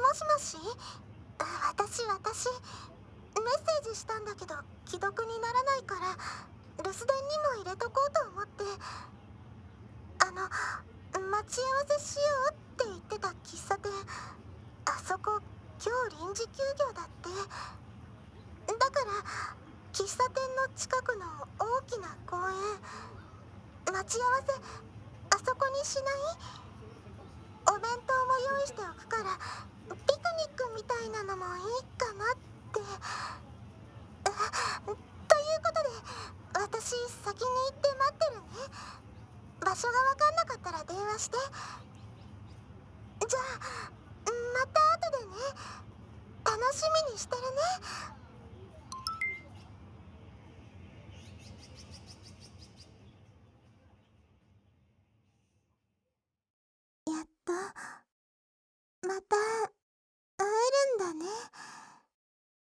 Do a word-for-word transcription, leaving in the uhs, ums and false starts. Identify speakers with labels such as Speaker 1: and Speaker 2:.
Speaker 1: しもし、私私メッセージしたんだけど既読にならないから留守電にも入れとこうと思って。あの待ち合わせしようって言ってた喫茶店、あそこ今日臨時休業だって。だから喫茶店の近くの大きな公園、待ち合わせあそこにしない？お弁当も用意しておくからピクニックみたいなのもいいかなって。ということで私先に行って待ってるね。場所が分かんなかったら電話して。じゃあまた後でね。楽しみにしてるね。やっとまた会えるんだね。